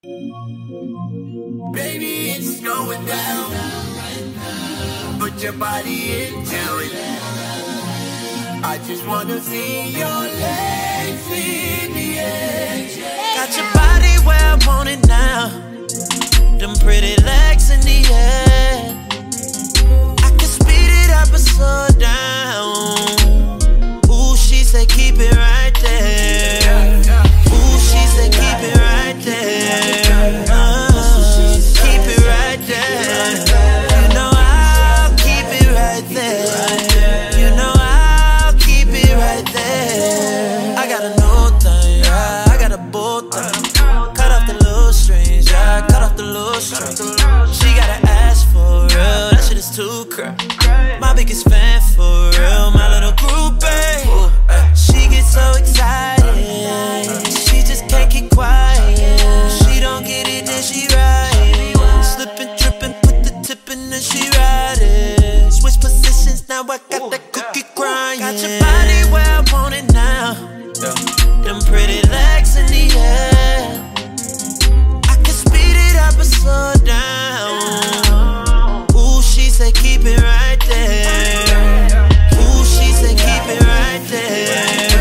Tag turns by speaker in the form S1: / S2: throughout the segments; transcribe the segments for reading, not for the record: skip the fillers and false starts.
S1: Baby, it's going down. Put your body into it. I just wanna see your legs in the air.
S2: Got your body where I want it now. Them pretty legs in the air. I can speed it up or slow down. Ooh, she said keep it right there. Ooh, she said keep it right there. Keep it right there. You know I'll keep it right there. You know I'll keep it right there. I got a new thing, yeah. I got a bold thing. Cut off the little strings, yeah. Cut off the little strings. She got an ass for real. That shit is too crap. My biggest fan for real. My little groupie. She gets so excited. She just can't keep quiet. She don't get it, then she ride it. Slipping, tripping, put the tip in, then she ride it. Switch positions, now I got that cookie crying. Got your body where I want it now. Them pretty legs in the air. I can speed it up or slow down. Ooh, she said keep it right there. Ooh, she said keep it right there.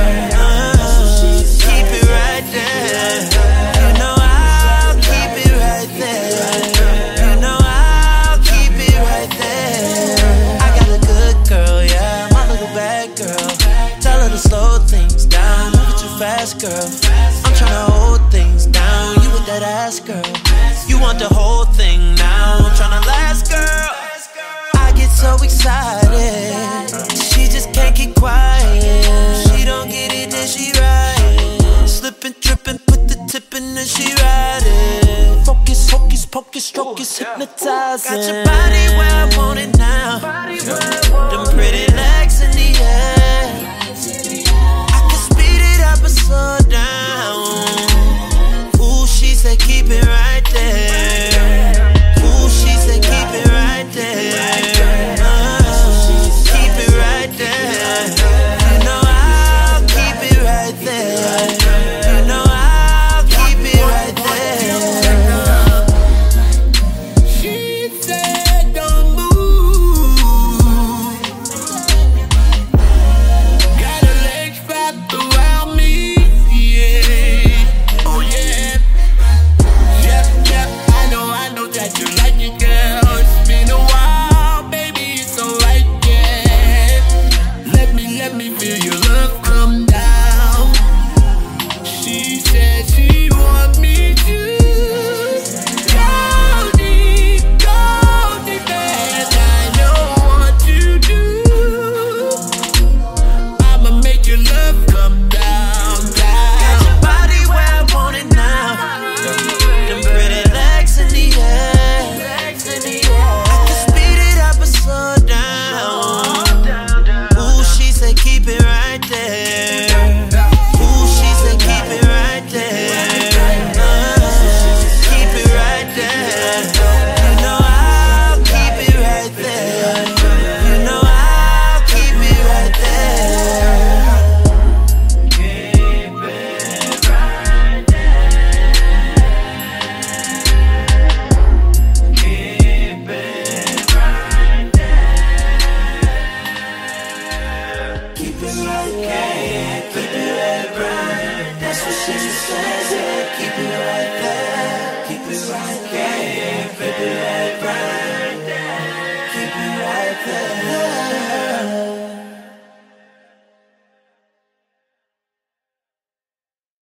S2: Keep it right there. You know I'll keep it right there. You know I'll keep it right there. I got a good girl, yeah, my little bad girl. Tell her to slow things down, move it too fast, girl. I'm tryna hold things down, you with that ass, girl. You want the whole thing now, I'm tryna last, girl. I get so excited, she just can't keep quiet. She don't get it, then she ride it. Slipping, tripping, put the tip in, then she ride it. Focus, hocus, pocus, stroke hypnotizing. Got your body where I want it now. Them pretty legs in the air. I can speed it up or slow down.